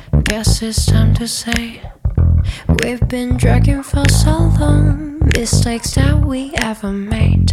Guess it's time to say we've been dragging for so long. Mistakes that we ever made.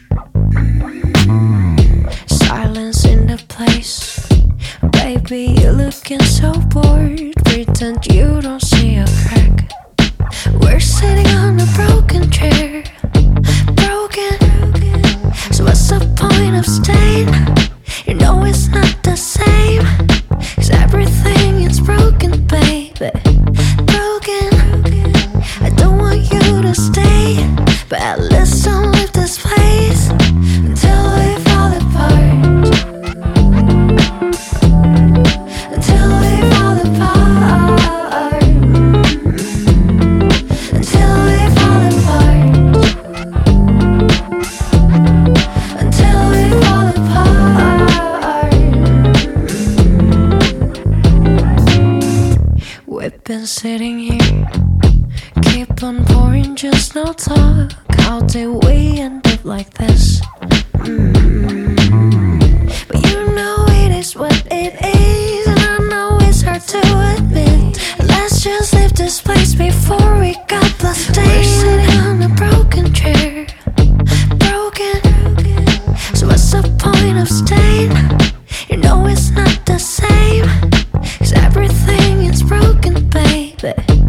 Silence in the place. Baby, you're looking so bored. Pretend you don't see a crack. We're sitting on a broken chair. Broken. So what's the point of staying? You know it's not the same. 'Cause everything is broken, baby. Broken. I don't want you to stay, but at least don't leave this place until we fall apart. Until we fall apart. Until we fall apart. Until we fall apart. We've been sitting here, keep on pouring, just no talk. How did we end up like this? But you know it is what it is, and I know it's hard to admit. Let's just leave this place before we got bloodstained. We're sitting on a broken chair. Broken. So what's the point of staying? You know it's not the same. 'Cause everything is broken, baby.